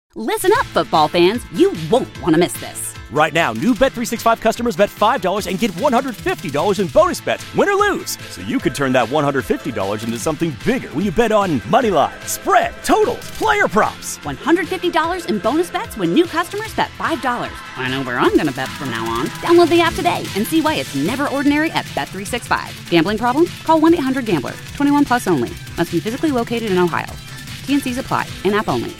Listen up, football fans. You won't want to miss this. Right now, new Bet365 customers bet $5 and get $150 in bonus bets, win or lose. So you could turn that $150 into something bigger when you bet on money line, spread, totals, player props. $150 in bonus bets when new customers bet $5. I know where I'm going to bet from now on. Download the app today and see why it's never ordinary at Bet365. Gambling problem? Call 1-800-GAMBLER. 21 plus only. Must be physically located in Ohio. T&Cs apply. In-app only.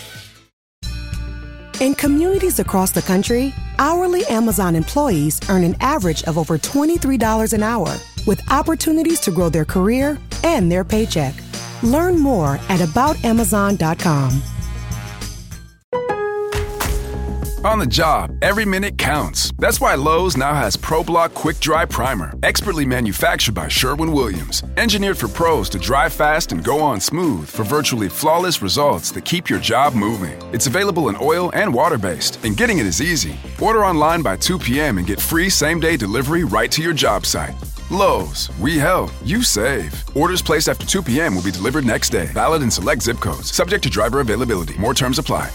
In communities across the country, hourly Amazon employees earn an average of over $23 an hour, with opportunities to grow their career and their paycheck. Learn more at aboutamazon.com. On the job, every minute counts. That's why Lowe's now has ProBlock Quick Dry Primer, expertly manufactured by Sherwin-Williams. Engineered for pros to dry fast and go on smooth for virtually flawless results that keep your job moving. It's available in oil and water-based, and getting it is easy. Order online by 2 p.m. and get free same-day delivery right to your job site. Lowe's, we help, you save. Orders placed after 2 p.m. will be delivered next day. Valid in select zip codes. Subject to driver availability. More terms apply.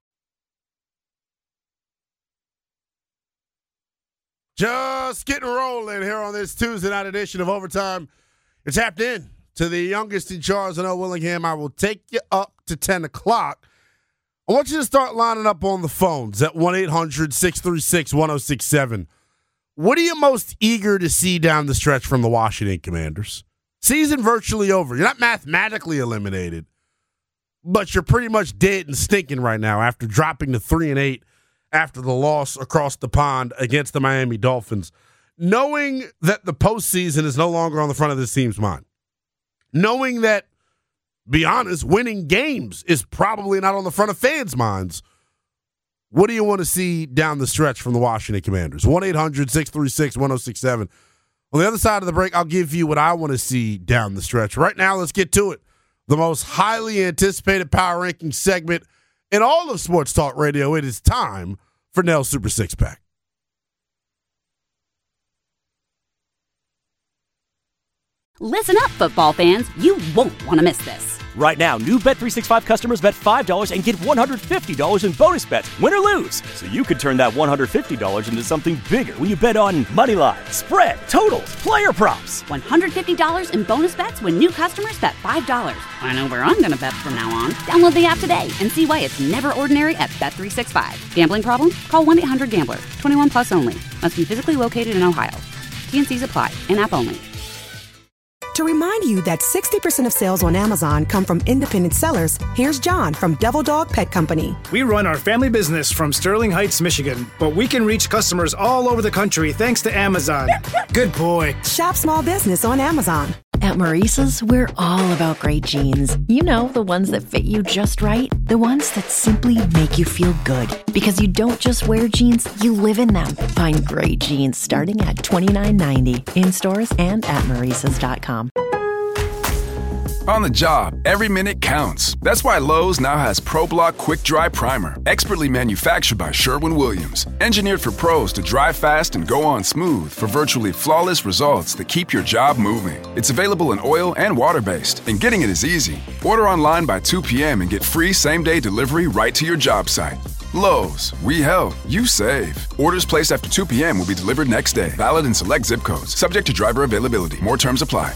Just getting rolling here on this Tuesday night edition of Overtime. You're tapped in to the youngest in charge in Willingham. I will take you up to 10 o'clock. I want you to start lining up on the phones at 1-800-636-1067. What are you most eager to see down the stretch from the Washington Commanders? Season virtually over. You're not mathematically eliminated, but you're pretty much dead and stinking right now after dropping to 3-8 after the loss across the pond against the Miami Dolphins, knowing that the postseason is no longer on the front of this team's mind, knowing that, be honest, winning games is probably not on the front of fans' minds. What do you want to see down the stretch from the Washington Commanders? 1-800-636-1067. On the other side of the break, I'll give you what I want to see down the stretch. Right now, let's get to it. The most highly anticipated power ranking segment in all of Sports Talk Radio. It is time for Nell's Super Six Pack. Listen up, football fans. You won't want to miss this. Right now, new Bet365 customers bet $5 and get $150 in bonus bets, win or lose. So you could turn that $150 into something bigger when you bet on money line, spread, totals, player props. $150 in bonus bets when new customers bet $5. I know where I'm going to bet from now on. Download the app today and see why it's never ordinary at Bet365. Gambling problem? Call 1-800-GAMBLER. 21 plus only. Must be physically located in Ohio. T&Cs apply. In-app only. To remind you that 60% of sales on Amazon come from independent sellers, here's John from Devil Dog Pet Company. We run our family business from Sterling Heights, Michigan, but we can reach customers all over the country thanks to Amazon. Good boy. Shop small business on Amazon. At Maurice's, we're all about great jeans. You know, the ones that fit you just right. The ones that simply make you feel good. Because you don't just wear jeans, you live in them. Find great jeans starting at $29.90 in stores and at Maurice's.com. On the job, every minute counts. That's why Lowe's now has ProBlock Quick Dry Primer, expertly manufactured by Sherwin-Williams. Engineered for pros to dry fast and go on smooth for virtually flawless results that keep your job moving. It's available in oil and water-based, and getting it is easy. Order online by 2 p.m. and get free same-day delivery right to your job site. Lowe's, we help, you save. Orders placed after 2 p.m. will be delivered next day. Valid in select zip codes. Subject to driver availability. More terms apply.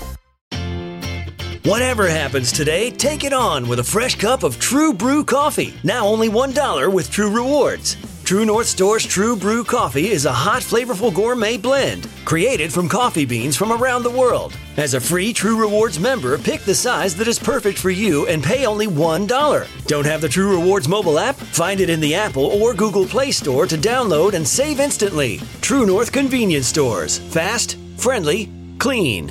Whatever happens today, take it on with a fresh cup of True Brew coffee. Now only $1 with True Rewards. True North Store's True Brew coffee is a hot, flavorful gourmet blend created from coffee beans from around the world. As a free True Rewards member, pick the size that is perfect for you and pay only $1. Don't have the True Rewards mobile app? Find it in the Apple or Google Play Store to download and save instantly. True North Convenience Stores. Fast, friendly, clean.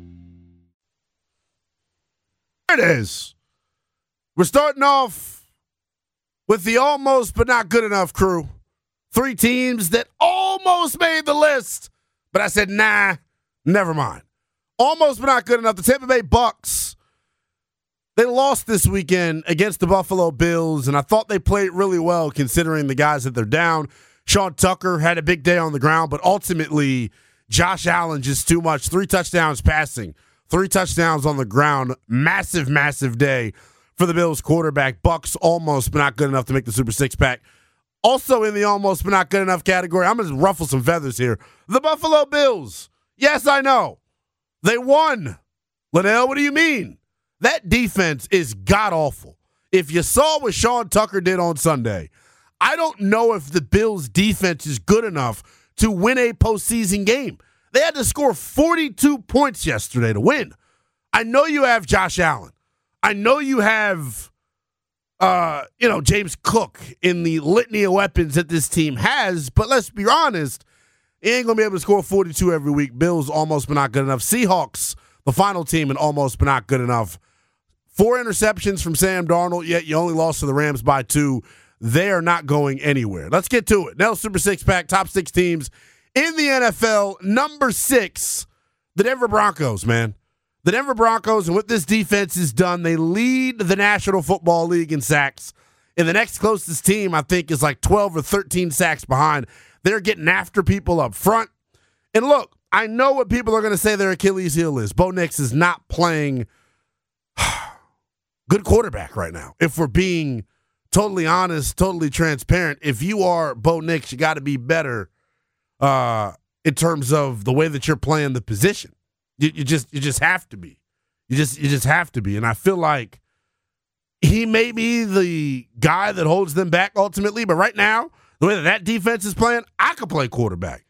There it is. We're starting off with the almost but not good enough crew. 3 teams that almost made the list, but I said, nah, never mind. Almost but not good enough. The Tampa Bay Bucks, they lost this weekend against the Buffalo Bills, and I thought they played really well considering the guys that they're down. Sean Tucker had a big day on the ground, but ultimately Josh Allen just too much. 3 touchdowns passing. 3 touchdowns on the ground. Massive, massive day for the Bills quarterback. Bucks almost, but not good enough to make the Super Six-Pack. Also in the almost, but not good enough category, I'm going to ruffle some feathers here. The Buffalo Bills. Yes, I know. They won. Linnell, what do you mean? That defense is god-awful. If you saw what Sean Tucker did on Sunday, I don't know if the Bills' defense is good enough to win a postseason game. They had to score 42 points yesterday to win. I know you have Josh Allen. I know you have, James Cook in the litany of weapons that this team has, but let's be honest, he ain't going to be able to score 42 every week. Bills almost but not good enough. Seahawks, the final team, and almost but not good enough. 4 interceptions from Sam Darnold, yet you only lost to the Rams by 2. They are not going anywhere. Let's get to it. Now, Super Six-Pack, top 6 teams in the NFL. Number 6, the Denver Broncos, man. The Denver Broncos, and what this defense has done, they lead the National Football League in sacks. And the next closest team, I think, is like 12 or 13 sacks behind. They're getting after people up front. And look, I know what people are going to say their Achilles heel is. Bo Nix is not playing good quarterback right now. If we're being totally honest, totally transparent, if you are Bo Nix, you got to be better in terms of the way that you're playing the position. You just have to be. You just have to be. And I feel like he may be the guy that holds them back ultimately, but right now, the way that defense is playing, I could play quarterback.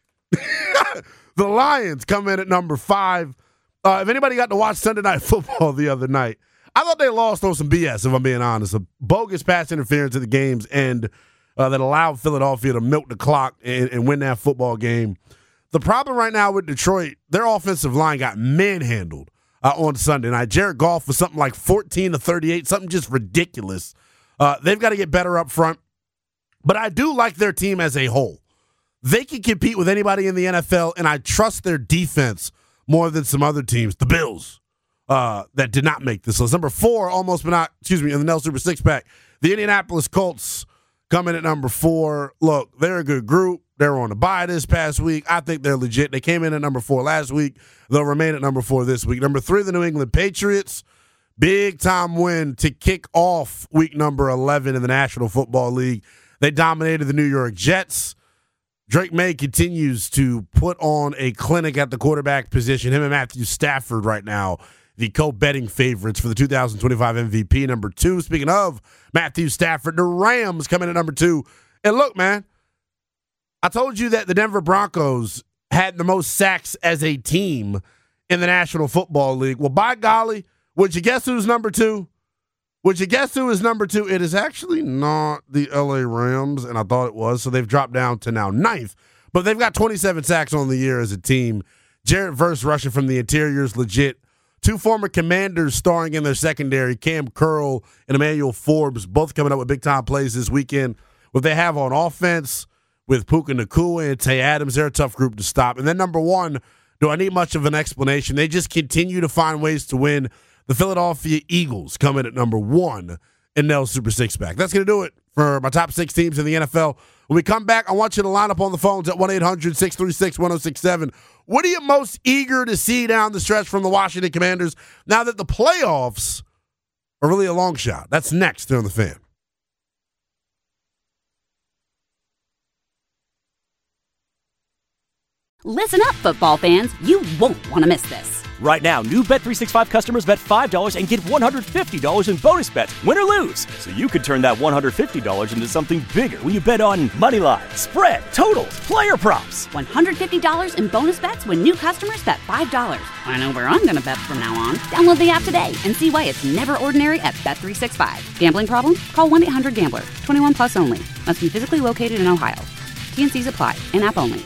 The Lions come in at number 5. If anybody got to watch Sunday Night Football the other night, I thought they lost on some BS, if I'm being honest. A bogus pass interference at the game's end that allowed Philadelphia to milk the clock and win that football game. The problem right now with Detroit, their offensive line got manhandled on Sunday night. Jared Goff was something like 14-38, something just ridiculous. They've got to get better up front. But I do like their team as a whole. They can compete with anybody in the NFL, and I trust their defense more than some other teams. The Bills that did not make this list. Number 4, almost but not, in the Nell Super Six-Pack, the Indianapolis Colts coming at number 4. Look, they're a good group. They were on a bye this past week. I think they're legit. They came in at number 4 last week. They'll remain at number 4 this week. Number 3, the New England Patriots. Big-time win to kick off week number 11 in the National Football League. They dominated the New York Jets. Drake May continues to put on a clinic at the quarterback position. Him and Matthew Stafford right now, the co-betting favorites for the 2025 MVP. Number 2, speaking of Matthew Stafford, the Rams coming at number 2. And look, man, I told you that the Denver Broncos had the most sacks as a team in the National Football League. Well, by golly, would you guess who's number 2? Would you guess who is number 2? It is actually not the LA Rams, and I thought it was, so they've dropped down to now 9th. But they've got 27 sacks on the year as a team. Jarrett Verse rushing from the interior is legit. 2 former Commanders starring in their secondary, Cam Curl and Emmanuel Forbes, both coming up with big-time plays this weekend. What they have on offense with Puka Nacua and Tay Adams, they're a tough group to stop. And then number 1, do I need much of an explanation? They just continue to find ways to win. The Philadelphia Eagles coming at number 1 in Nell's Super Six-Pack. That's going to do it for my top 6 teams in the NFL. When we come back, I want you to line up on the phones at 1-800-636-1067. What are you most eager to see down the stretch from the Washington Commanders now that the playoffs are really a long shot? That's next here on The Fan. Listen up, football fans. You won't want to miss this. Right now, new Bet365 customers bet $5 and get $150 in bonus bets, win or lose. So you could turn that $150 into something bigger when you bet on moneyline, spread, totals, player props. $150 in bonus bets when new customers bet $5. I know where I'm going to bet from now on. Download the app today and see why it's never ordinary at Bet365. Gambling problem? Call 1-800-GAMBLER. 21 plus only. Must be physically located in Ohio. T&Cs apply. In-app only.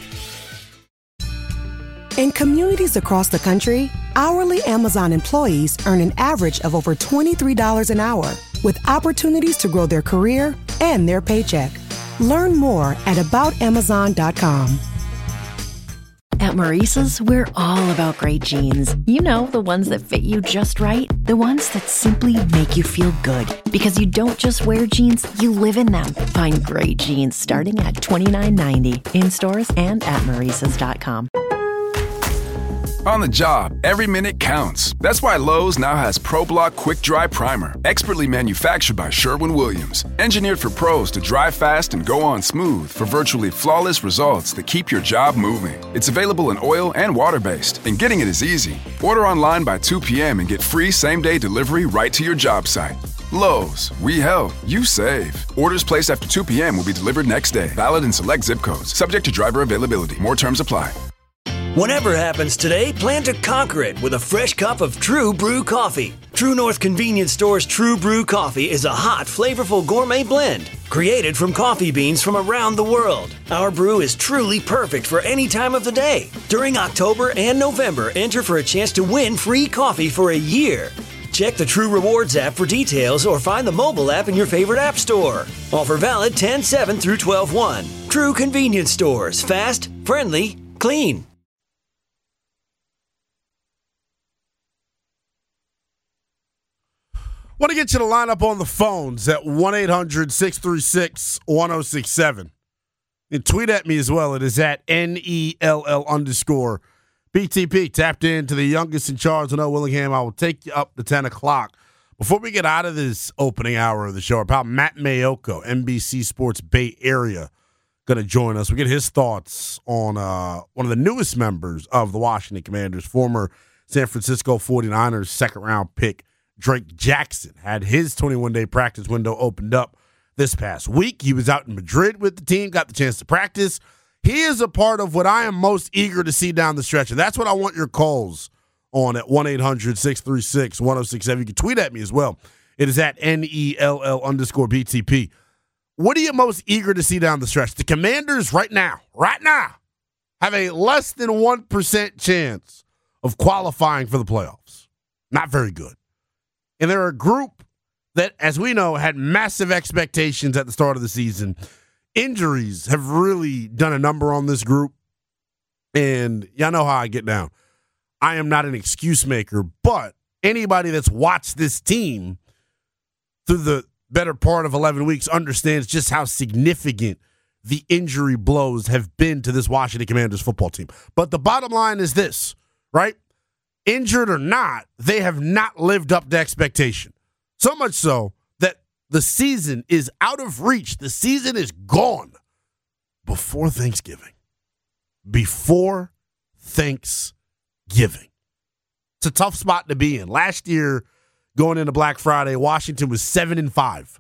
In communities across the country, hourly Amazon employees earn an average of over $23 an hour, with opportunities to grow their career and their paycheck. Learn more at aboutamazon.com. At Maurice's, we're all about great jeans. You know, the ones that fit you just right. The ones that simply make you feel good. Because you don't just wear jeans, you live in them. Find great jeans starting at $29.90 in stores and at Maurice's.com. On the job, every minute counts. That's why Lowe's now has ProBlock Quick Dry Primer, expertly manufactured by Sherwin-Williams. Engineered for pros to dry fast and go on smooth for virtually flawless results that keep your job moving. It's available in oil and water-based, and getting it is easy. Order online by 2 p.m. and get free same-day delivery right to your job site. Lowe's, we help, you save. Orders placed after 2 p.m. will be delivered next day. Valid in select zip codes. Subject to driver availability. More terms apply. Whatever happens today, plan to conquer it with a fresh cup of True Brew coffee. True North Convenience Store's True Brew coffee is a hot, flavorful gourmet blend created from coffee beans from around the world. Our brew is truly perfect for any time of the day. During October and November, enter for a chance to win free coffee for a year. Check the True Rewards app for details or find the mobile app in your favorite app store. Offer valid 10/7 through 12/1. True Convenience Stores. Fast, friendly, clean. Want to get you to line up on the phones at 1-800-636-1067. And tweet at me as well. It is at NELL_BTP. Tapped into the youngest in charge of Willingham. I will take you up to 10 o'clock. Before we get out of this opening hour of the show, our pal Matt Mayoko, NBC Sports Bay Area, going to join us. We get his thoughts on one of the newest members of the Washington Commanders, former San Francisco 49ers second-round pick, Drake Jackson. Had his 21-day practice window opened up this past week. He was out in Madrid with the team, got the chance to practice. He is a part of what I am most eager to see down the stretch, and that's what I want your calls on at 1-800-636-1067. You can tweet at me as well. It is at NELL_BTP. What are you most eager to see down the stretch? The Commanders right now, have a less than 1% chance of qualifying for the playoffs. Not very good. And they're a group that, as we know, had massive expectations at the start of the season. Injuries have really done a number on this group. And y'all know how I get down. I am not an excuse maker, but anybody that's watched this team through the better part of 11 weeks understands just how significant the injury blows have been to this Washington Commanders football team. But the bottom line is this, right? Injured or not, they have not lived up to expectation. So much so that the season is out of reach. The season is gone before Thanksgiving. Before Thanksgiving. It's a tough spot to be in. Last year, going into Black Friday, Washington was 7-5.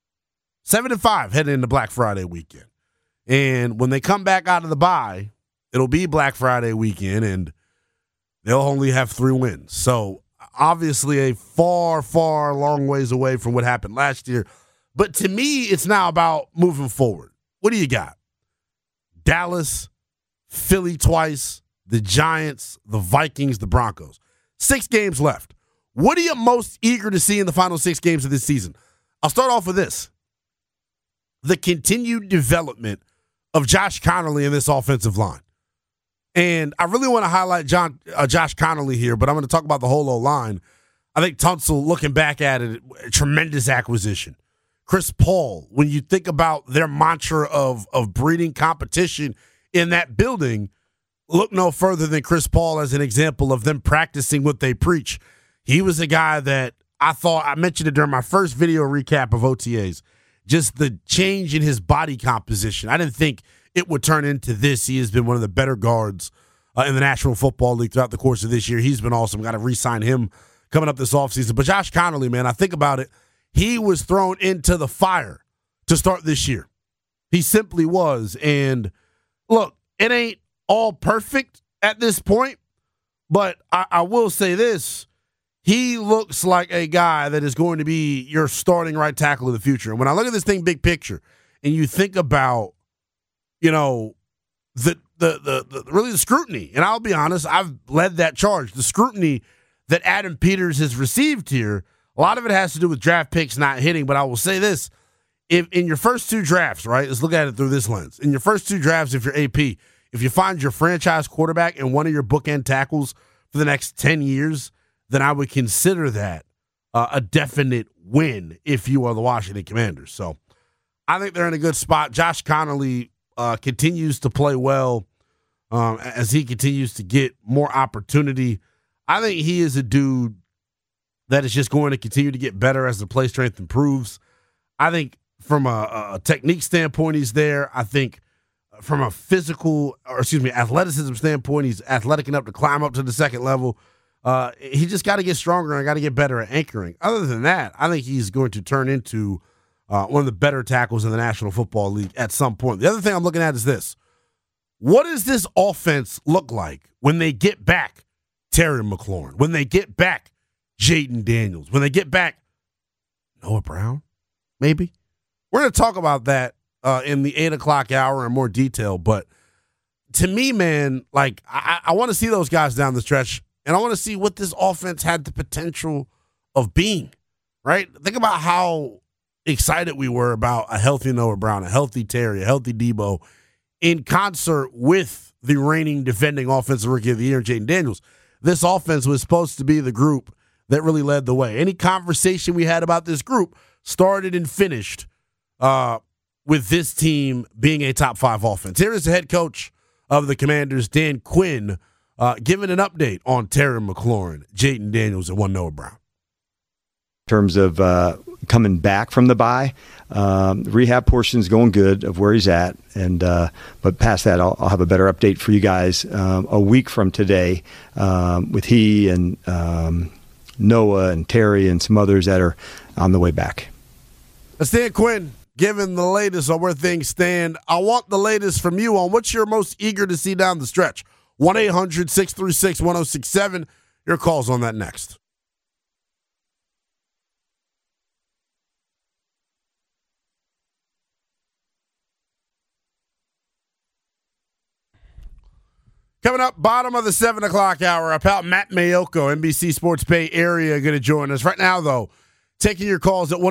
7-5 heading into Black Friday weekend. And when they come back out of the bye, it'll be Black Friday weekend, and they'll only have 3 wins. So, obviously, a far, far long ways away from what happened last year. But to me, it's now about moving forward. What do you got? Dallas, Philly twice, the Giants, the Vikings, the Broncos. 6 games left. What are you most eager to see in the final 6 games of this season? I'll start off with this. The continued development of Josh Connolly in this offensive line. And I really want to highlight Josh Connolly here, but I'm going to talk about the whole O-line. I think Tunsil, looking back at it, a tremendous acquisition. Chris Paul, when you think about their mantra of breeding competition in that building, look no further than Chris Paul as an example of them practicing what they preach. He was a guy that I mentioned it during my first video recap of OTAs, just the change in his body composition. I didn't think it would turn into this. He has been one of the better guards in the National Football League throughout the course of this year. He's been awesome. Got to re-sign him coming up this offseason. But Josh Connolly, man, I think about it. He was thrown into the fire to start this year. He simply was. And look, it ain't all perfect at this point, but I will say this. He looks like a guy that is going to be your starting right tackle of the future. And when I look at this thing big picture, and you think about, you know, the really the scrutiny, and I'll be honest, I've led that charge. The scrutiny that Adam Peters has received here, a lot of it has to do with draft picks not hitting. But I will say this: if in your first 2 drafts, right? Let's look at it through this lens. In your first 2 drafts, if you're AP, if you find your franchise quarterback and one of your bookend tackles for the next 10 years, then I would consider that a definite win if you are the Washington Commanders. So I think they're in a good spot. Josh Connolly continues to play well. as he continues to get more opportunity. I think he is a dude that is just going to continue to get better as the play strength improves. I think from a technique standpoint, he's there. I think from a athleticism standpoint, he's athletic enough to climb up to the second level. He just got to get stronger and got to get better at anchoring. Other than that, I think he's going to turn into one of the better tackles in the National Football League at some point. The other thing I'm looking at is this. What does this offense look like when they get back Terry McLaurin, when they get back Jayden Daniels, when they get back Noah Brown, maybe? We're going to talk about that in the 8 o'clock hour in more detail. But to me, man, like I want to see those guys down the stretch, and I want to see what this offense had the potential of being, right? Think about how excited we were about a healthy Noah Brown, a healthy Terry, a healthy Debo, in concert with the reigning defending offensive rookie of the year, Jayden Daniels. This offense was supposed to be the group that really led the way. Any conversation we had about this group started and finished with this team being a top 5 offense. Here is the head coach of the Commanders, Dan Quinn, giving an update on Terry McLaurin, Jayden Daniels, and one Noah Brown. In terms of coming back from the bye, rehab portion is going good of where he's at, and but past that, I'll have a better update for you guys a week from today with he and Noah and Terry and some others that are on the way back. That's Dan Quinn giving the latest on where things stand. I want the latest from you on what you're most eager to see down the stretch. 1-800-636-1067. Your call's on that next. Coming up, bottom of the 7 o'clock hour, our pal Matt Maiocco, NBC Sports Bay Area, going to join us. Right now, though, taking your calls at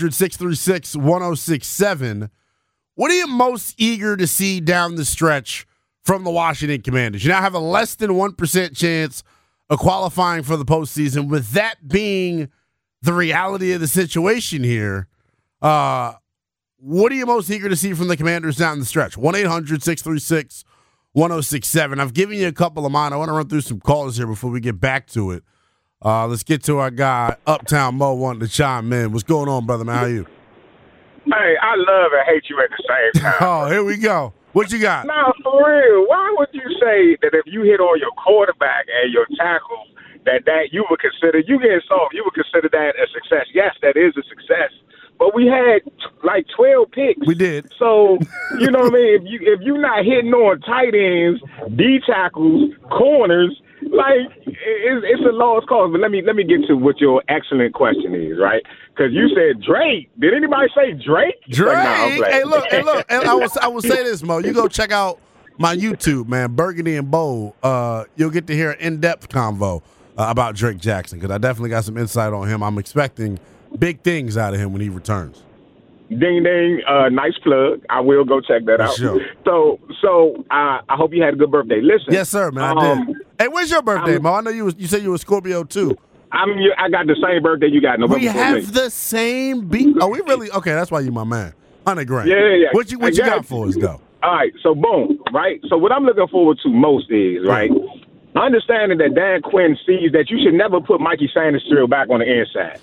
1-800-636-1067. What are you most eager to see down the stretch from the Washington Commanders? You now have a less than 1% chance of qualifying for the postseason. With that being the reality of the situation here, what are you most eager to see from the Commanders down the stretch? 1-800-636-1067. I've given you a couple of mine. I want to run through some calls here before we get back to it. Let's get to our guy, Uptown Mo, wanting to chime in. What's going on, brother, man? How are you? Hey, I love and hate you at the same time. Oh, here we go. What you got? No, for real. Why would you say that if you hit on your quarterback and your tackles, that you would consider, you getting soft, you would consider that a success? Yes, that is a success. But we had like 12 picks. We did. So, you know what I mean? If you're not hitting on tight ends, D tackles, corners, like it's a lost cause. But let me get to what your excellent question is, right? Because you said Drake. Did anybody say Drake? Drake. Like, no, hey, look. And I will say this, Mo. You go check out my YouTube, man, Burgundy and Bowl. You'll get to hear an in-depth convo about Drake Jackson, because I definitely got some insight on him. I'm expecting big things out of him when he returns. Ding ding, nice plug. I will go check that out. Sure. So I hope you had a good birthday. Listen. Yes, sir, man. I did. Hey, when's your birthday, Mo? I know you said you were Scorpio too. I got the same birthday you got. November we have 14th. the same beat. Oh, we really? Okay, that's why you my man. $100 grand. Yeah. What you got for us though? All right, so boom, right? So what I'm looking forward to most is, right, understanding that Dan Quinn sees that you should never put Mikey Sanders back on the inside.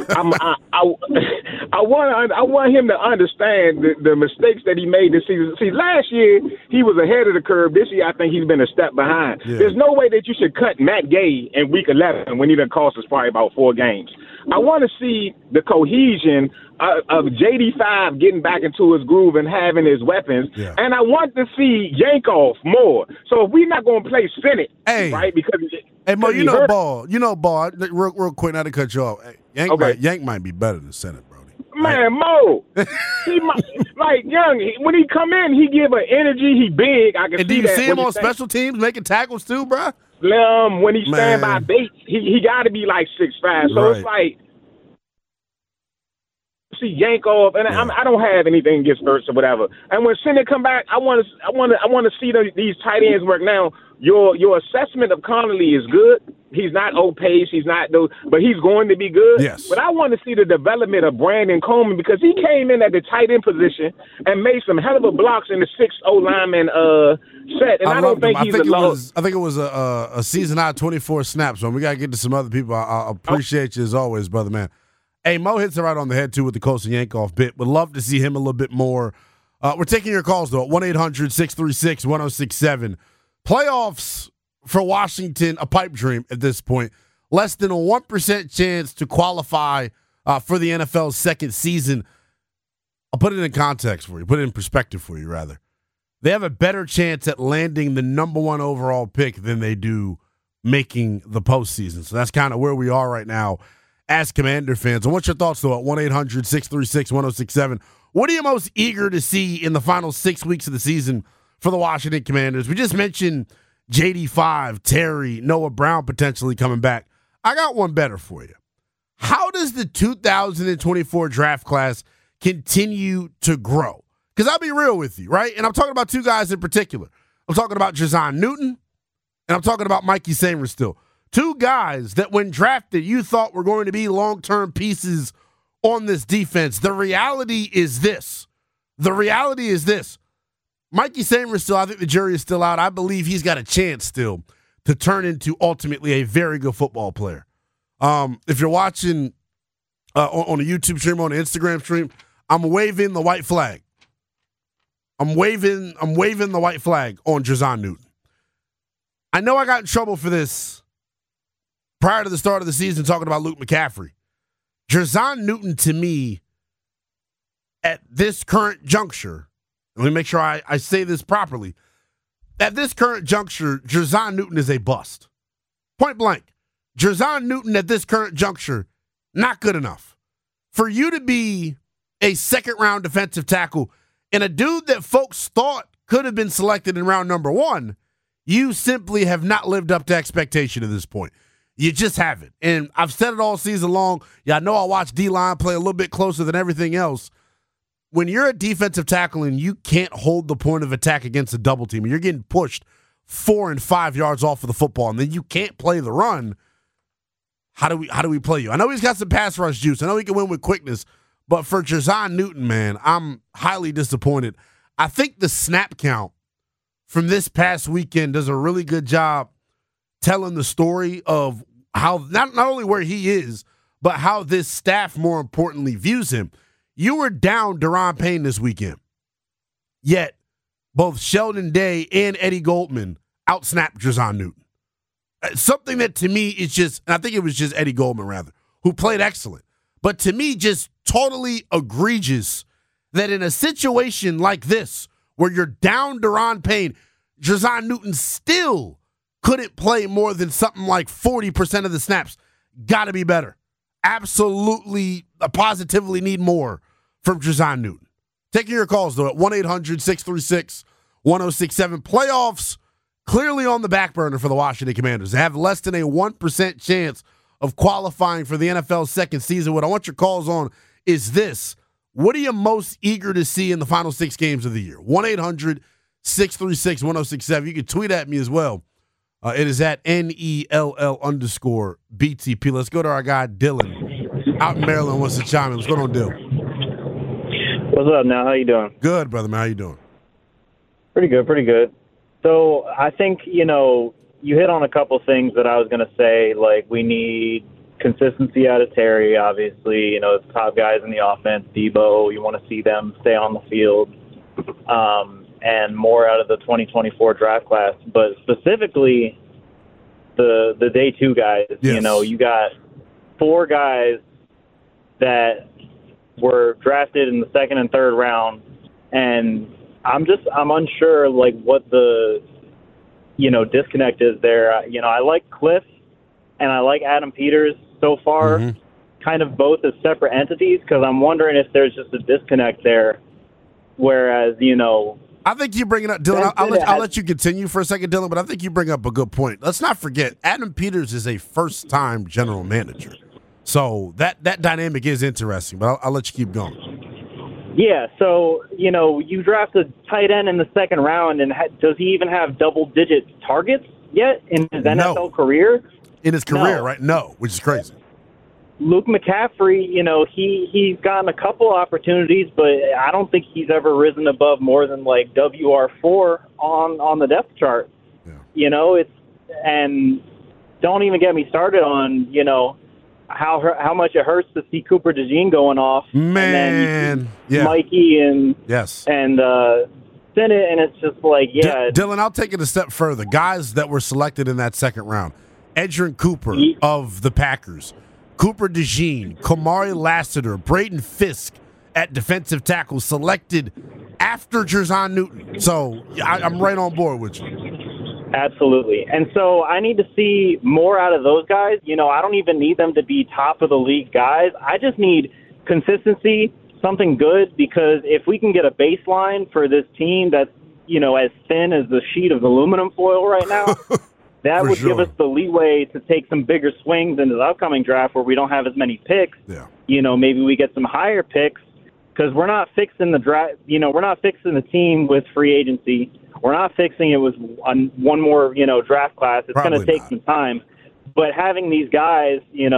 I want him to understand the mistakes that he made this season. See, last year he was ahead of the curve. This year I think he's been a step behind. Yeah. There's no way that you should cut Matt Gay in week 11 when he done cost us probably about 4 games. I want to see the cohesion of JD5 getting back into his groove and having his weapons. Yeah. And I want to see Yankoff more. So if we're not going to play Senate, right, because Mo, you know ball. Real quick, not to cut you off. Yank might be better than Senate, Brody. Man, Mo, he might, like Young, when he come in, he give an energy. He big. I can see that. And do you see him on special teams making tackles too, bro? When he stand by Bates, he got to be like 6'5". So It's like, see Yankoff, and I don't have anything against Ertz or whatever. And when Senate come back, I want to see these tight ends work. Now, your assessment of Connolly is good. He's not O-pace. He's not those, but he's going to be good. Yes. But I want to see the development of Brandon Coleman because he came in at the tight end position and made some hell of a blocks in the 6 O-lineman set. And I don't think he's I think it was a season high 24 snaps. So we got to get to some other people. I appreciate you as always, brother, man. Hey, Mo hits it right on the head, too, with the Colson Yankoff bit. Would love to see him a little bit more. We're taking your calls, though, at 1-800-636-1067. Playoffs for Washington, a pipe dream at this point. Less than a 1% chance to qualify for the NFL's second season. I'll put it in context for you, put it in perspective for you, rather. They have a better chance at landing the number 1 overall pick than they do making the postseason. So that's kind of where we are right now as Commander fans. And what's your thoughts, though, at 1-800-636-1067? What are you most eager to see in the final 6 weeks of the season for the Washington Commanders? We just mentioned JD5, Terry, Noah Brown potentially coming back. I got one better for you. How does the 2024 draft class continue to grow? Because I'll be real with you, right? And I'm talking about 2 guys in particular. I'm talking about Jazon Newton, and I'm talking about Mikey Sainristil. 2 guys that when drafted you thought were going to be long-term pieces on this defense. The reality is this. Mikey Sainristil, I think the jury is still out. I believe he's got a chance still to turn into ultimately a very good football player. If you're watching on a YouTube stream, on an Instagram stream, I'm waving the white flag. I'm waving the white flag on Jazon Newton. I know I got in trouble for this prior to the start of the season talking about Luke McCaffrey. Jazon Newton, to me, at this current juncture, let me make sure I say this properly. At this current juncture, Jazon Newton is a bust. Point blank. Jazon Newton at this current juncture, not good enough. For you to be a second-round defensive tackle and a dude that folks thought could have been selected in round number 1, you simply have not lived up to expectation at this point. You just haven't. And I've said it all season long. Yeah, I know I watch D-line play a little bit closer than everything else. When you're a defensive tackle and you can't hold the point of attack against a double team, and you're getting pushed 4 and 5 yards off of the football, and then you can't play the run, how do we play you? I know he's got some pass rush juice. I know he can win with quickness. But for Jazon Newton, man, I'm highly disappointed. I think the snap count from this past weekend does a really good job telling the story of how not only where he is, but how this staff, more importantly, views him. You were down Daron Payne this weekend, yet both Sheldon Day and Eddie Goldman outsnapped Jazon Newton. Something that to me is just, and I think it was just Eddie Goldman, rather, who played excellent. But to me, just totally egregious that in a situation like this, where you're down Daron Payne, Jazon Newton still couldn't play more than something like 40% of the snaps. Got to be better. Absolutely, positively need more from Jazon Newton. Taking your calls, though, at 1-800-636-1067. Playoffs clearly on the back burner for the Washington Commanders. They have less than a 1% chance of qualifying for the NFL's second season. What I want your calls on is this. What are you most eager to see in the final 6 games of the year? 1-800-636-1067. You can tweet at me as well. It is at NELL_BTP. Let's go to our guy, Dylan, out in Maryland, wants to chime in. What's going on, Dylan? What's up now? How you doing? Good, brother, man. How you doing? Pretty good. So I think, you hit on a couple things that I was going to say. Like, we need consistency out of Terry, obviously. The top guys in the offense, Debo, you want to see them stay on the field. And more out of the 2024 draft class. But specifically, the day 2 guys, yes. You got 4 guys that were drafted in the 2nd and 3rd round, and I'm unsure, like, what the, disconnect is there. I like Cliff, and I like Adam Peters so far, kind of both as separate entities, because I'm wondering if there's just a disconnect there, whereas, I think you bring it up, Dylan. I'll let you continue for a second, Dylan, but I think you bring up a good point. Let's not forget, Adam Peters is a first-time general manager. So that dynamic is interesting, but I'll let you keep going. Yeah, so, you draft a tight end in the second round, and does he even have double-digit targets yet in his NFL career? In his career, right? No, which is crazy. Luke McCaffrey, he's gotten a couple opportunities, but I don't think he's ever risen above more than like WR4 on the depth chart. Yeah. And don't even get me started on, how much it hurts to see Cooper DeJean going off. Man, and Mikey and yes, and Sinnott, and it's just like, Dylan, I'll take it a step further. Guys that were selected in that second round: Edgerrin Cooper of the Packers, Cooper DeJean, Kamari Lassiter, Braden Fisk at defensive tackle, selected after Jerzon Newton. So I'm right on board with you. Absolutely. And so I need to see more out of those guys. I don't even need them to be top of the league guys. I just need consistency, something good, because if we can get a baseline for this team that's, as thin as the sheet of aluminum foil right now, that would give us the leeway to take some bigger swings into the upcoming draft where we don't have as many picks. Yeah. Maybe we get some higher picks because we're not fixing the draft. We're not fixing the team with free agency. We're not fixing it with one more, draft class. It's going to take some time. But having these guys,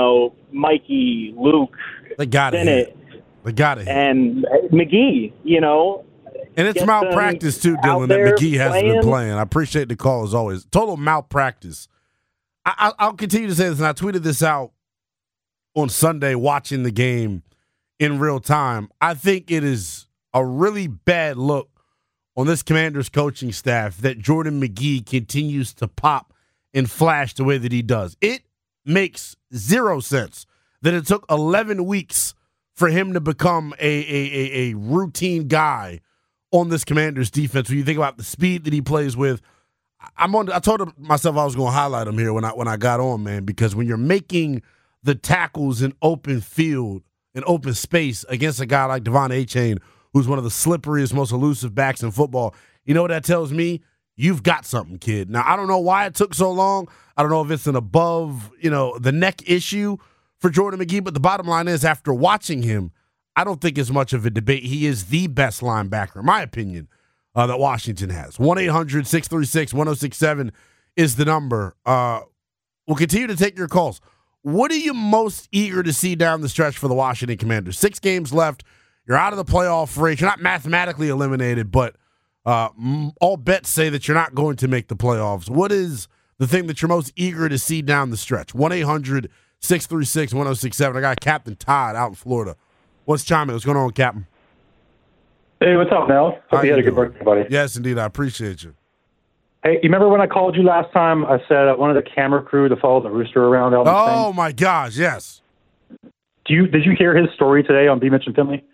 Mikey, Luke, Bennett, and McGee, And it's malpractice, too, Dylan, that McGee hasn't been playing. I appreciate the call, as always. Total malpractice. I'll continue to say this, and I tweeted this out on Sunday watching the game in real time. I think it is a really bad look on this Commanders coaching staff that Jordan McGee continues to pop and flash the way that he does. It makes zero sense that it took 11 weeks for him to become a routine guy on this Commanders defense. When you think about the speed that he plays with, I told myself I was going to highlight him here when I got on, man, because when you're making the tackles in open field, in open space against a guy like Devon Achane, who's one of the slipperiest, most elusive backs in football, you know what that tells me? You've got something, kid. Now, I don't know why it took so long. I don't know if it's an above, the neck issue for Jordan McGee, but the bottom line is, after watching him, I don't think it's much of a debate. He is the best linebacker, in my opinion, that Washington has. 1-800-636-1067 is the number. We'll continue to take your calls. What are you most eager to see down the stretch for the Washington Commanders? 6 games left. You're out of the playoff race. You're not mathematically eliminated, but all bets say that you're not going to make the playoffs. What is the thing that you're most eager to see down the stretch? 1-800-636-1067. I got Captain Todd out in Florida. What's chiming? What's going on, Captain? Hey, what's up, Mel? Hope you had a good birthday, buddy. Yes, indeed. I appreciate you. Hey, you remember when I called you last time? I said I wanted the camera crew to follow the rooster around. Oh, my gosh, yes. Did you hear his story today on B. Mitch and Finley?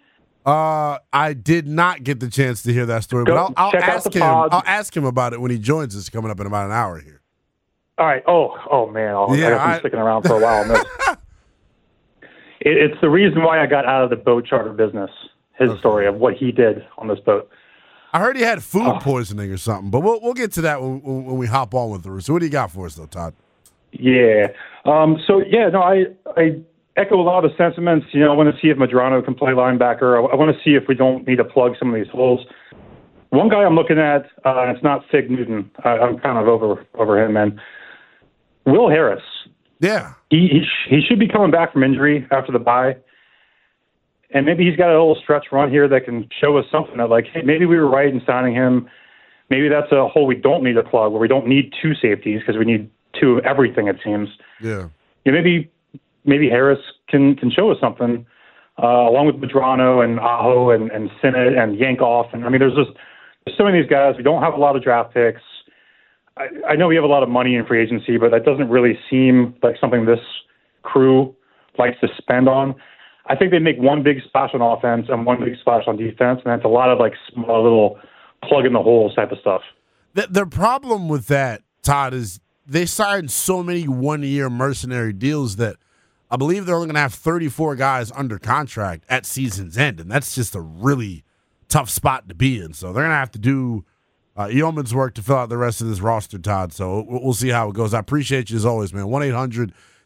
I did not get the chance to hear that story, but I'll ask him. I'll ask him about it when he joins us, coming up in about an hour here. All right. Oh man. I got him sticking around for a while. It's the reason why I got out of the boat charter business. His story of what he did on this boat. I heard he had food poisoning or something, but we'll get to that when we hop on with the. So what do you got for us, though, Todd? Yeah. I echo a lot of the sentiments. I want to see if Medrano can play linebacker. I want to see if we don't need to plug some of these holes. One guy I'm looking at, and it's not Fig Newton. I'm kind of over him, man. Will Harris. Yeah. He should be coming back from injury after the bye. And maybe he's got a little stretch run here that can show us something that, like, hey, maybe we were right in signing him. Maybe that's a hole we don't need to plug, where we don't need 2 safeties because we need 2 of everything, it seems. Yeah. Maybe Harris can show us something, along with Medrano and Aho and Sinnott and Yankoff. And, there's so many of these guys. We don't have a lot of draft picks. I know we have a lot of money in free agency, but that doesn't really seem like something this crew likes to spend on. I think they make one big splash on offense and one big splash on defense, and that's a lot of small little plug in the holes type of stuff. The problem with that, Todd, is they signed so many one-year mercenary deals that I believe they're only going to have 34 guys under contract at season's end, and that's just a really tough spot to be in. So they're going to have to do yeoman's work to fill out the rest of this roster, Todd. So we'll see how it goes. I appreciate you as always, man.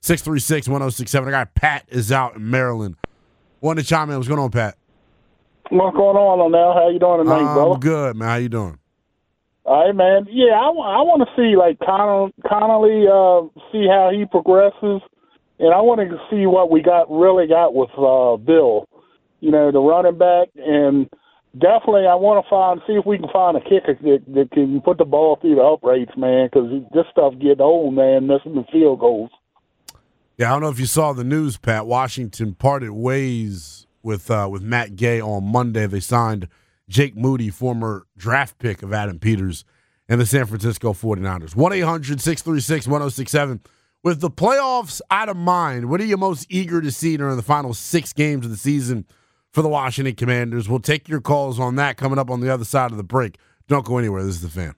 1-800-636-1067. I got Pat is out in Maryland. Wanted to chime in. What's going on, Pat? What's going on now? How you doing tonight, brother? I'm good, man. How you doing? All right, man. Yeah, I want to see, like, Connolly, see how he progresses. And I want to see what we really got with Bill, the running back. And definitely I want to see if we can find a kicker that can put the ball through the uprights, man, because this stuff getting old, man, missing the field goals. Yeah, I don't know if you saw the news, Pat. Washington parted ways with Matt Gay on Monday. They signed Jake Moody, former draft pick of Adam Peters and the San Francisco 49ers. 1-800-636-1067. With the playoffs out of mind, what are you most eager to see during the final 6 games of the season for the Washington Commanders? We'll take your calls on that coming up on the other side of the break. Don't go anywhere. This is The Fan.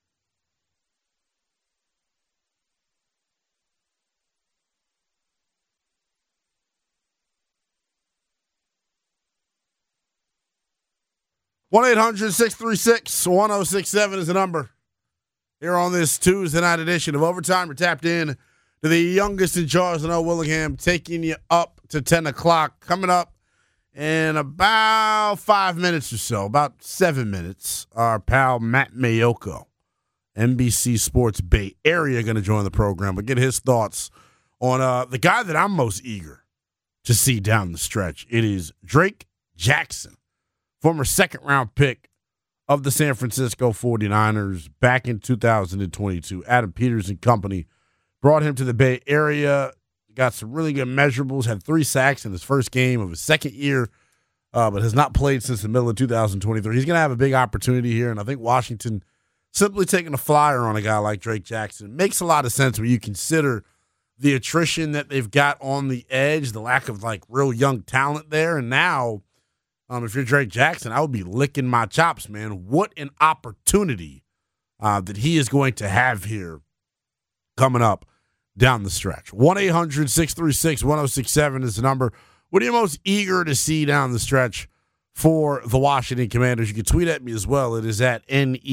One 1-800-636-1067 is the number. Here on this Tuesday night edition of Overtime, we're tapped in to the youngest in charge, Noah Willingham, taking you up to 10 o'clock. Coming up in about 5 minutes or so, about 7 minutes, our pal Matt Mayoko, NBC Sports Bay Area, going to join the program. But get his thoughts on the guy that I'm most eager to see down the stretch. It is Drake Jackson, former second-round pick of the San Francisco 49ers back in 2022. Adam Peters and company brought him to the Bay Area, got some really good measurables, had 3 sacks in his first game of his second year, but has not played since the middle of 2023. He's going to have a big opportunity here, and I think Washington simply taking a flyer on a guy like Drake Jackson makes a lot of sense when you consider the attrition that they've got on the edge, the lack of, like, real young talent there, and now if you're Drake Jackson, I would be licking my chops, man. What an opportunity that he is going to have here coming up down the stretch. 1-800-636-1067 is the number. What are you most eager to see down the stretch for the Washington Commanders? You can tweet at me as well. It is at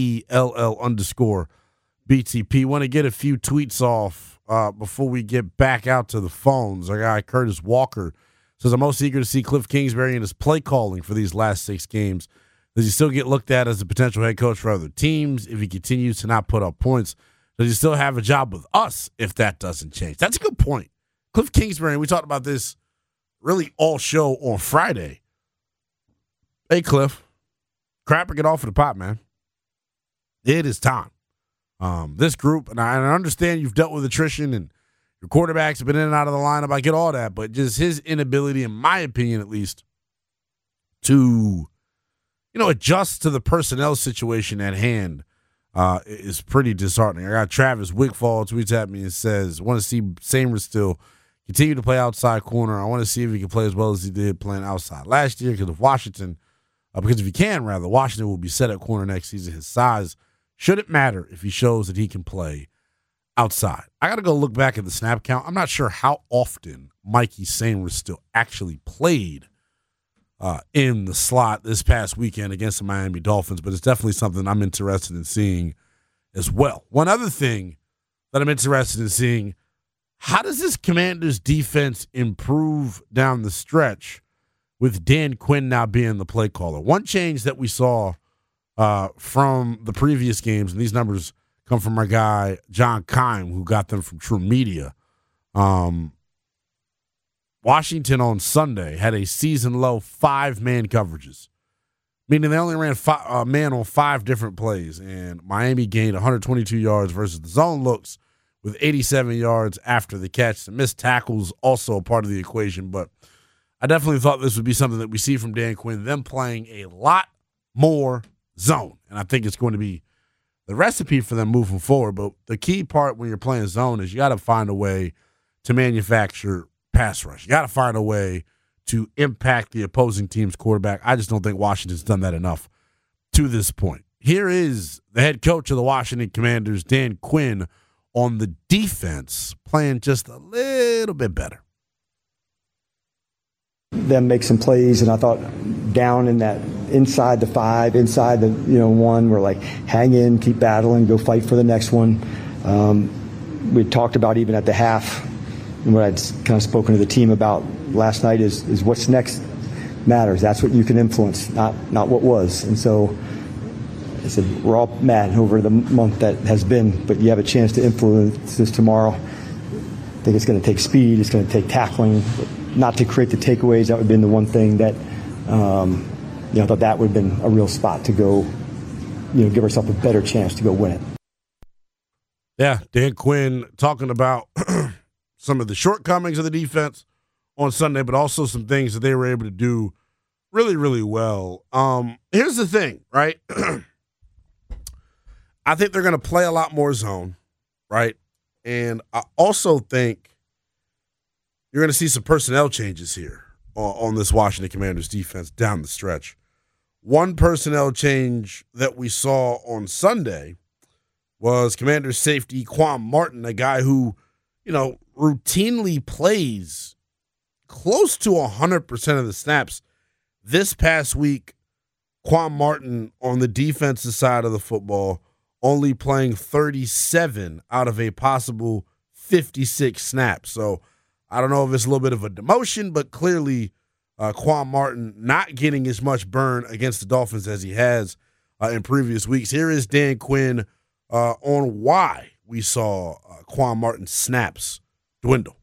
NELL_BTP. Want to get a few tweets off before we get back out to the phones. Our guy Curtis Walker says, I'm most eager to see Cliff Kingsbury in his play calling for these last 6 games. Does he still get looked at as a potential head coach for other teams if he continues to not put up points? Does he still have a job with us if that doesn't change? That's a good point. Cliff Kingsbury, and we talked about this really all show on Friday. Hey, Cliff, crap or get off of the pot, man. It is time. This group, and I understand you've dealt with attrition and your quarterbacks have been in and out of the lineup. I get all that, but just his inability, in my opinion at least, to adjust to the personnel situation at hand is pretty disheartening. I got Travis Wigfall tweets at me and says, want to see Samers still continue to play outside corner. I want to see if he can play as well as he did playing outside last year because if Washington will be set at corner next season. His size shouldn't matter if he shows that he can play outside. I got to go look back at the snap count. I'm not sure how often Mikey Samers still actually played in the slot this past weekend against the Miami Dolphins, but it's definitely something I'm interested in seeing as well. One other thing that I'm interested in seeing, how does this Commanders defense improve down the stretch with Dan Quinn now being the play caller? One change that we saw from the previous games, and these numbers come from our guy, John Keim, who got them from True Media. Washington on Sunday had a season-low 5-man coverages, meaning they only ran a man on 5 different plays, and Miami gained 122 yards versus the zone looks with 87 yards after the catch. The missed tackles also a part of the equation, but I definitely thought this would be something that we see from Dan Quinn, them playing a lot more zone, and I think it's going to be the recipe for them moving forward. But the key part when you're playing zone is you got to find a way to manufacture pass rush. You got to find a way to impact the opposing team's quarterback. I just don't think Washington's done that enough to this point. Here is the head coach of the Washington Commanders, Dan Quinn, on the defense, playing just a little bit better. Them make some plays, and I thought down in that inside the 5, inside the 1, we're like, hang in, keep battling, go fight for the next one. We talked about even at the half, and what I'd kind of spoken to the team about last night is what's next matters. That's what you can influence, not what was. And so I said, we're all mad over the month that has been, but you have a chance to influence this tomorrow. I think it's going to take speed. It's going to take tackling, not to create the takeaways. That would have been the one thing that, I thought that would have been a real spot to go, give ourselves a better chance to go win it. Yeah, Dan Quinn talking about some of the shortcomings of the defense on Sunday, but also some things that they were able to do really, really well. Here's the thing, right? I think they're going to play a lot more zone, right? And I also think you're going to see some personnel changes here on this Washington Commanders defense down the stretch. One personnel change that we saw on Sunday was Commanders safety Quan Martin, a guy who, routinely plays close to 100% of the snaps. This past week, Quan Martin on the defensive side of the football only playing 37 out of a possible 56 snaps. So I don't know if it's a little bit of a demotion, but clearly Quan Martin not getting as much burn against the Dolphins as he has in previous weeks. Here is Dan Quinn on why we saw Quan Martin's snaps dwindle.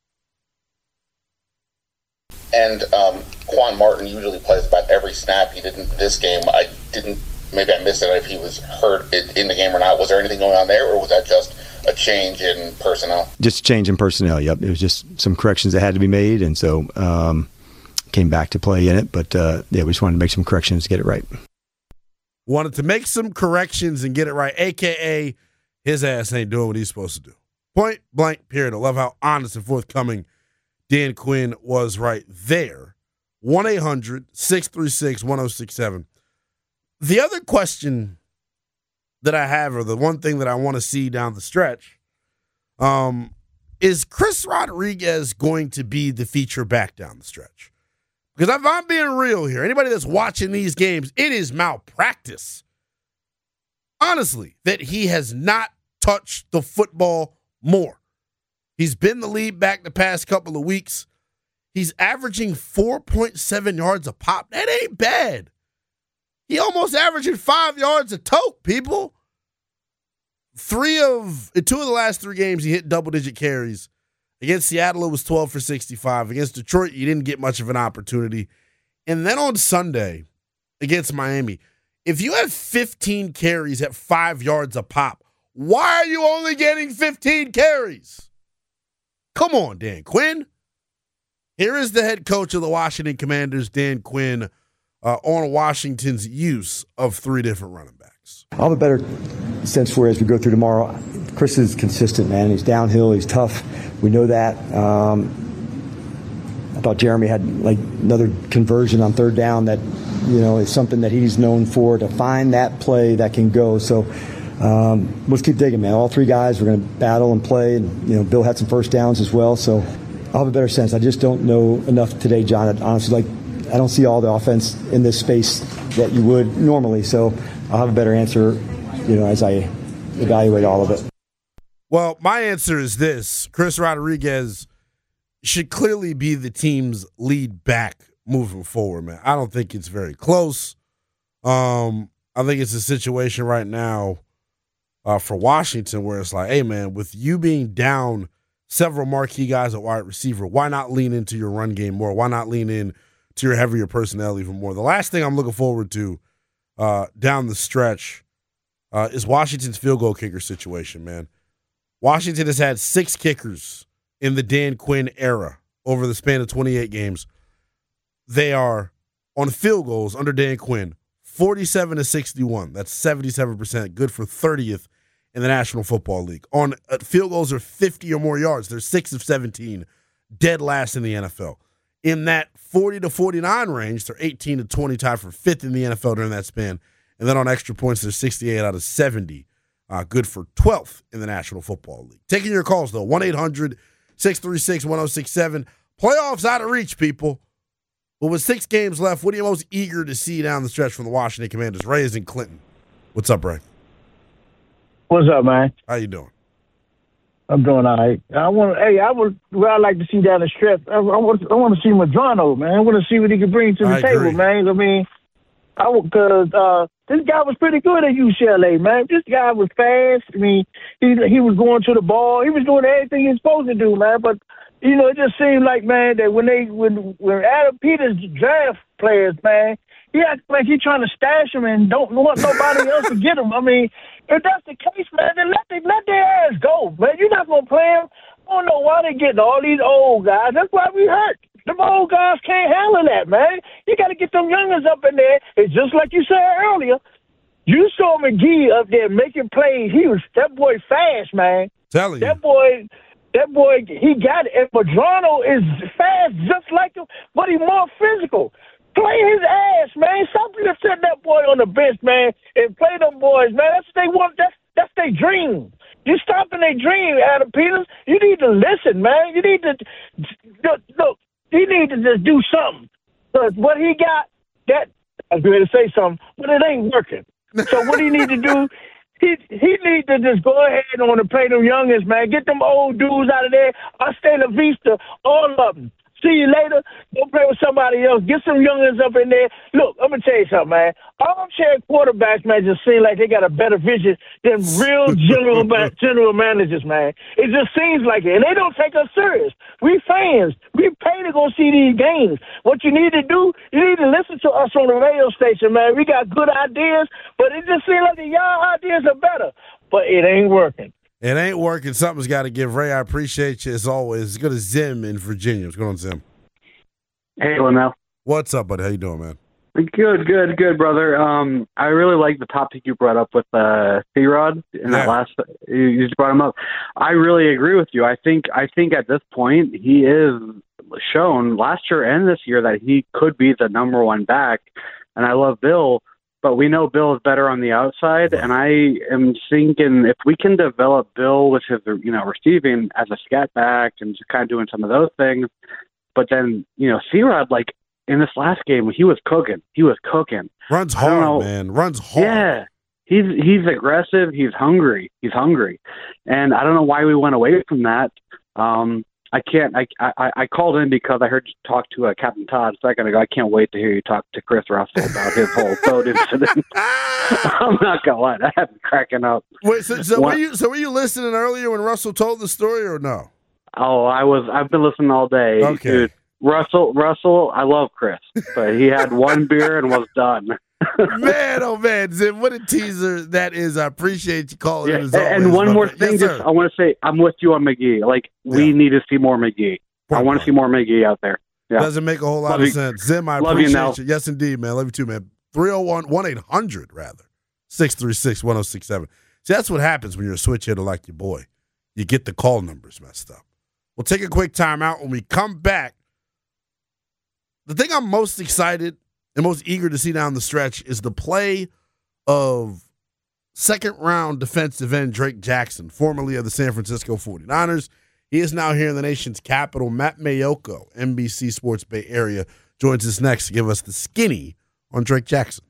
And Quan Martin usually plays about every snap. He didn't this game. Maybe I missed it if he was hurt in the game or not. Was there anything going on there, or was that just a change in personnel? Just a change in personnel, yep. It was just some corrections that had to be made, and so came back to play in it. But, we just wanted to make some corrections to get it right. Wanted to make some corrections and get it right, a.k.a. his ass ain't doing what he's supposed to do. Point blank, period. I love how honest and forthcoming Dan Quinn was right there. 1-800-636-1067. The other question that I have, or the one thing that I want to see down the stretch, is Chris Rodriguez going to be the feature back down the stretch? Because if I'm being real here, anybody that's watching these games, it is malpractice, honestly, that he has not touched the football more. He's been the lead back the past couple of weeks. He's averaging 4.7 yards a pop. That ain't bad. He almost averaging 5 yards a tote, people. 2 of the last 3 games, he hit double-digit carries. Against Seattle, it was 12 for 65. Against Detroit, you didn't get much of an opportunity. And then on Sunday, against Miami, if you have 15 carries at 5 yards a pop, why are you only getting 15 carries? Come on, Dan Quinn. Here is the head coach of the Washington Commanders, Dan Quinn, on Washington's use of 3 different running backs. I'll have a better sense for it as we go through tomorrow. Chris is consistent, man. He's downhill. He's tough. We know that. I thought Jeremy had another conversion on 3rd down that, is something that he's known for, to find that play that can go. So let's keep digging, man. All 3 guys, we're going to battle and play. And, Bill had some first downs as well. So I'll have a better sense. I just don't know enough today, John. Honestly, I don't see all the offense in this space that you would normally. So I'll have a better answer, as I evaluate all of it. Well, my answer is this. Chris Rodriguez should clearly be the team's lead back moving forward, man. I don't think it's very close. I think it's a situation right now for Washington where it's like, hey, man, with you being down several marquee guys at wide receiver, why not lean into your run game more? Why not lean in to your heavier personnel even more? The last thing I'm looking forward to down the stretch is Washington's field goal kicker situation, man. Washington has had 6 kickers in the Dan Quinn era over the span of 28 games. They are on field goals under Dan Quinn, 47-61. That's 77%, good for 30th in the National Football League. On field goals are 50 or more yards. They're 6 of 17, dead last in the NFL. In that 40 to 49 range, they're 18 to 20, tied for 5th in the NFL during that span. And then on extra points, they're 68 out of 70. Good for 12th in the National Football League. Taking your calls, though, 1-800-636-1067. Playoffs out of reach, people. But with 6 games left, what are you most eager to see down the stretch from the Washington Commanders? Ray is in Clinton. What's up, Ray? What's up, man? How you doing? I'm doing all right. I would like to see down the stretch. I want to see Madrano, man. I want to see what he can bring to the table, man. I mean, because this guy was pretty good at UCLA, man. This guy was fast. I mean, he was going to the ball. He was doing everything he was supposed to do, man. But it just seemed like, man, that when Adam Peters draft players, man, he acts like he's trying to stash them and don't want nobody else to get them. I mean, if that's the case, man, then let their ass go, man. You're not gonna play them. I don't know why they getting all these old guys. That's why we hurt. Them old guys can't handle that, man. You got to get them youngers up in there. It's just like you said earlier. You saw McGee up there making plays. That boy fast, man. Telling you. That boy, he got it. And Madrano is fast just like him, but he's more physical. Play his ass, man. Stop setting that boy on the bench, man, and play them boys, man. That's what they want. That's their dream. You stopping their dream, Adam Peters. You need to listen, man. You need to look. He need to just do something. Because what he got, I was going to say something, but it ain't working. So what he need to do, he need to just go ahead and want to play them youngins, man. Get them old dudes out of there. Hasta la vista, all of them. See you later. Go play with somebody else. Get some youngins up in there. Look, I'm going to tell you something, man. Armchair quarterbacks, man, just seem like they got a better vision than real general managers, man. It just seems like it. And they don't take us serious. We fans. We pay to go see these games. What you need to do, you need to listen to us on the radio station, man. We got good ideas, but it just seems like y'all ideas are better. But it ain't working. It ain't working. Something's got to give. Ray, I appreciate you as always. Let's go to Zim in Virginia. What's going on, Zim? Hey, Linnell. What's up, buddy? How you doing, man? Good, brother. I really like the topic you brought up with C-Rod in that last. You just brought him up. I really agree with you. I think at this point he is shown last year and this year that he could be the number one back. And I love Bill. But we know Bill is better on the outside, and I am thinking if we can develop Bill with his, receiving as a scat back and just kind of doing some of those things, but then, C-Rod, like in this last game, he was cooking. Runs hard, man. Runs hard. Yeah. He's aggressive. He's hungry. And I don't know why we went away from that. I called in because I heard you talk to Captain Todd a second ago. I can't wait to hear you talk to Chris Russell about his whole boat incident. I'm not going to lie. I have been cracking up. Wait, so were you listening earlier when Russell told the story or no? Oh, I've been listening all day. Okay. Dude, Russell, I love Chris, but he had one beer and was done. Man, oh man, Zim, what a teaser that is. I appreciate you calling in as always. And one more thing, I want to say, I'm with you on McGee. Like, we need to see more McGee. I want to see more McGee out there. Yeah. Doesn't make a whole lot of sense. Zim, I appreciate you. Yes, indeed, man. Love you too, man. 301-1-800, rather. 636-1067. See, that's what happens when you're a switch hitter like your boy. You get the call numbers messed up. We'll take a quick timeout. When we come back, the thing I'm most excited and most eager to see down the stretch is the play of second-round defensive end Drake Jackson, formerly of the San Francisco 49ers. He is now here in the nation's capital. Matt Mayoko, NBC Sports Bay Area, joins us next to give us the skinny on Drake Jackson.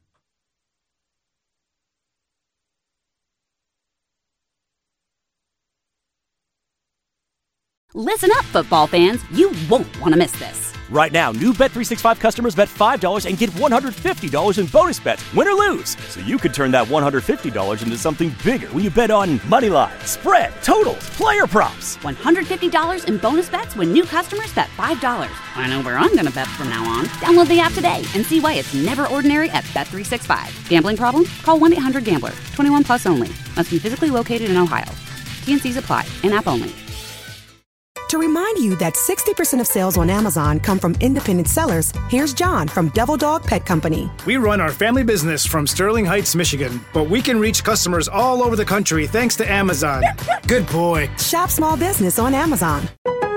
Listen up, football fans. You won't want to miss this. Right now, new Bet365 customers bet $5 and get $150 in bonus bets, win or lose. So you could turn that $150 into something bigger when you bet on money line, spread, totals, player props. $150 in bonus bets when new customers bet $5. I know where I'm going to bet from now on. Download the app today and see why it's never ordinary at Bet365. Gambling problem? Call 1-800-GAMBLER. 21 plus only. Must be physically located in Ohio. T&Cs apply. In-app only. To remind you that 60% of sales on Amazon come from independent sellers, here's John from Devil Dog Pet Company. We run our family business from Sterling Heights, Michigan, but we can reach customers all over the country thanks to Amazon. Good boy. Shop small business on Amazon.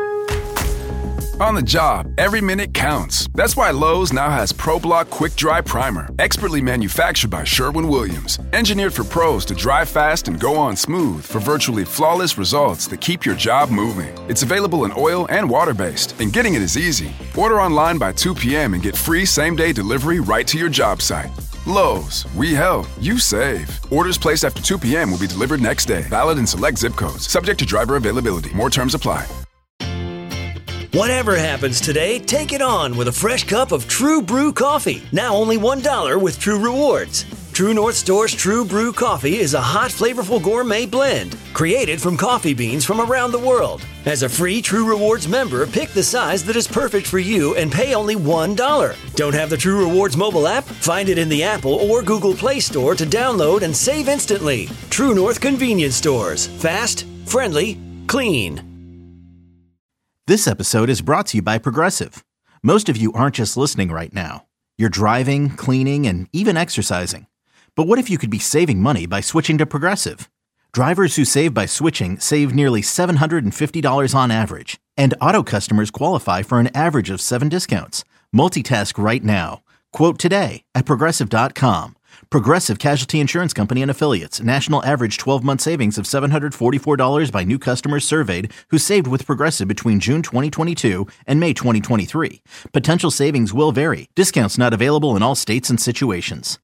On the job, every minute counts. That's why Lowe's now has ProBlock Quick Dry Primer, expertly manufactured by Sherwin-Williams. Engineered for pros to dry fast and go on smooth for virtually flawless results that keep your job moving. It's available in oil and water-based, and getting it is easy. Order online by 2 p.m. and get free same-day delivery right to your job site. Lowe's, we help, you save. Orders placed after 2 p.m. will be delivered next day. Valid in select zip codes. Subject to driver availability. More terms apply. Whatever happens today, take it on with a fresh cup of True Brew coffee. Now only $1 with True Rewards. True North Store's True Brew coffee is a hot, flavorful gourmet blend created from coffee beans from around the world. As a free True Rewards member, pick the size that is perfect for you and pay only $1. Don't have the True Rewards mobile app? Find it in the Apple or Google Play Store to download and save instantly. True North Convenience Stores. Fast, friendly, clean. This episode is brought to you by Progressive. Most of you aren't just listening right now. You're driving, cleaning, and even exercising. But what if you could be saving money by switching to Progressive? Drivers who save by switching save nearly $750 on average, and auto customers qualify for an average of 7 discounts. Multitask right now. Quote today at Progressive.com. Progressive Casualty Insurance Company and Affiliates. National average 12-month savings of $744 by new customers surveyed who saved with Progressive between June 2022 and May 2023. Potential savings will vary. Discounts not available in all states and situations.